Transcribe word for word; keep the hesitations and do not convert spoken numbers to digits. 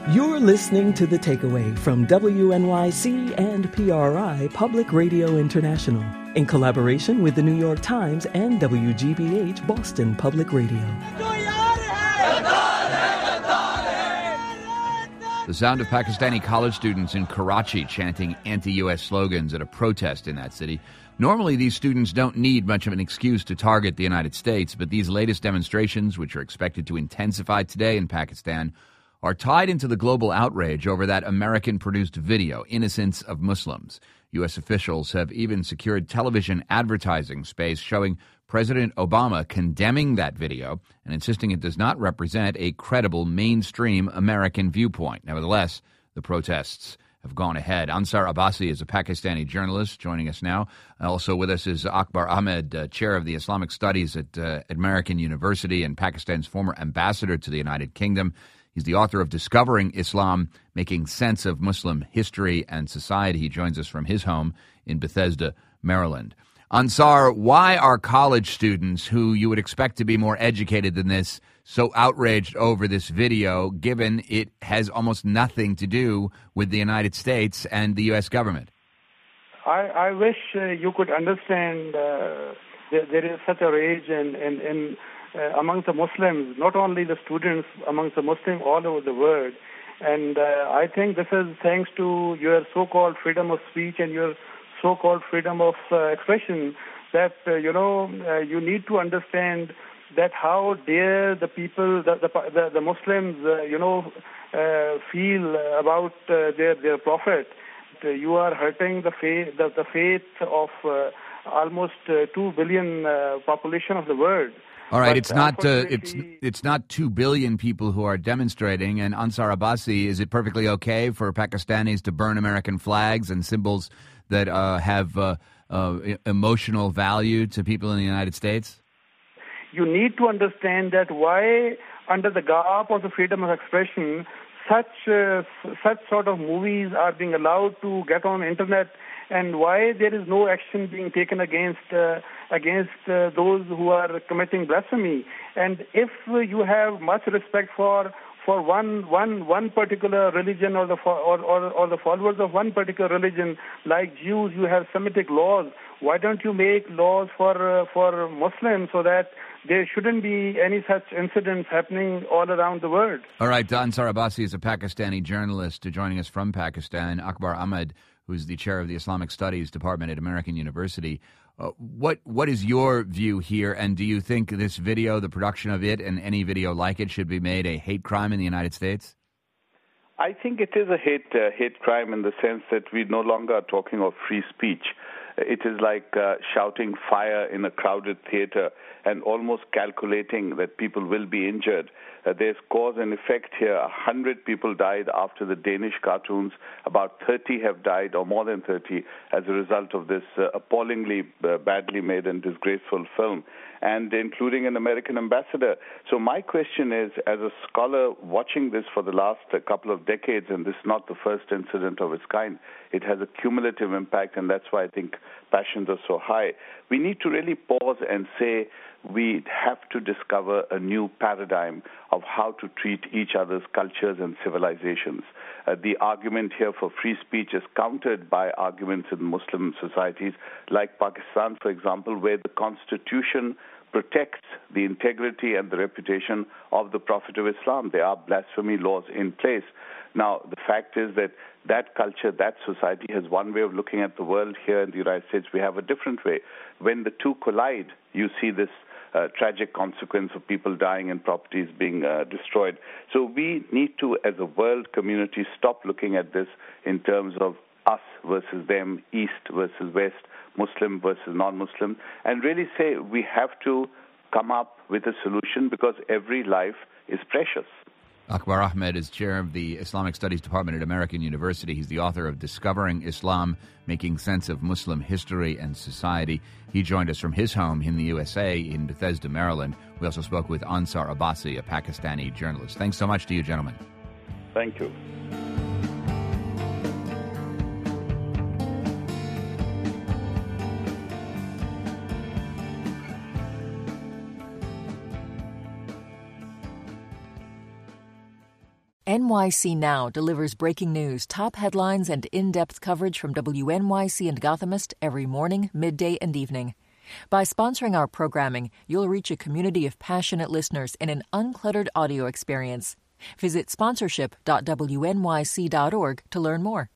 You're listening to The Takeaway from W N Y C and P R I Public Radio International in collaboration with the New York Times and W G B H Boston Public Radio. The sound of Pakistani college students in Karachi chanting anti-U S slogans at a protest in that city. Normally, these students don't need much of an excuse to target the United States, but these latest demonstrations, which are expected to intensify today in Pakistan, are tied into the global outrage over that American-produced video, Innocence of Muslims. U S officials have even secured television advertising space showing President Obama condemning that video and insisting it does not represent a credible mainstream American viewpoint. Nevertheless, the protests have gone ahead. Ansar Abbasi is a Pakistani journalist joining us now. Also with us is Akbar Ahmed, uh, chair of the Islamic Studies at uh, American University and Pakistan's former ambassador to the United Kingdom. He's the author of Discovering Islam, Making Sense of Muslim History and Society. He joins us from his home in Bethesda, Maryland. Ansar, why are college students who you would expect to be more educated than this so outraged over this video, given it has almost nothing to do with the United States and the U S government? I, I wish uh, you could understand uh, there, there is such a rage in, in, in uh, amongst the Muslims, not only the students, amongst the Muslims all over the world. And uh, I think this is thanks to your so-called freedom of speech and your so-called freedom of uh, expression that, uh, you know, uh, you need to understand that how dare the people, the the, the, the Muslims, uh, you know, uh, feel about uh, their, their prophet. Uh, you are hurting the faith, the, the faith of uh, almost uh, two billion uh, population of the world. All right, But it's not uh, it's it's not two billion people who are demonstrating. And Ansar Abbasi, is it perfectly okay for Pakistanis to burn American flags and symbols that uh, have uh, uh, emotional value to people in the United States? You need to understand that why, under the garb of the freedom of expression, such uh, such sort of movies are being allowed to get on internet, and why there is no action being taken against uh, against uh, those who are committing blasphemy. And if uh, you have much respect for for one one one particular religion or the or, or or the followers of one particular religion, like Jews, you have Semitic laws. Why don't you make laws for uh, for Muslims so that there shouldn't be any such incidents happening all around the world? All right, Ansar Abbasi is a Pakistani journalist joining us from Pakistan. Akbar Ahmed, who's the chair of the Islamic Studies Department at American University. Uh, what what is your view here, and do you think this video, the production of it, and any video like it should be made a hate crime in the United States? I think it is a hate uh, hate crime in the sense that we no longer are talking of free speech. It is like uh, shouting fire in a crowded theater and almost calculating that people will be injured. Uh, there's cause and effect here. A hundred people died after the Danish cartoons. About thirty have died, or more than thirty, as a result of this uh, appallingly uh, badly made and disgraceful film, and including an American ambassador. So my question is, as a scholar watching this for the last uh, couple of decades, and this is not the first incident of its kind, it has a cumulative impact, and that's why I think passions are so high. We need to really pause and say we have to discover a new paradigm of how to treat each other's cultures and civilizations. Uh, the argument here for free speech is countered by arguments in Muslim societies like Pakistan, for example, where the constitution protects the integrity and the reputation of the Prophet of Islam. There are blasphemy laws in place. Now, the fact is that that culture, that society has one way of looking at the world. Here in the United States, we have a different way. When the two collide, you see this uh, tragic consequence of people dying and properties being uh, destroyed. So we need to, as a world community, stop looking at this in terms of us versus them, East versus West, Muslim versus non-Muslim, and really say we have to come up with a solution because every life is precious. Akbar Ahmed is chair of the Islamic Studies Department at American University. He's the author of Discovering Islam, Making Sense of Muslim History and Society. He joined us from his home in the U S A in Bethesda, Maryland. We also spoke with Ansar Abbasi, a Pakistani journalist. Thanks so much to you, gentlemen. Thank you. N Y C Now delivers breaking news, top headlines, and in-depth coverage from W N Y C and Gothamist every morning, midday, and evening. By sponsoring our programming, you'll reach a community of passionate listeners in an uncluttered audio experience. Visit sponsorship dot W N Y C dot org to learn more.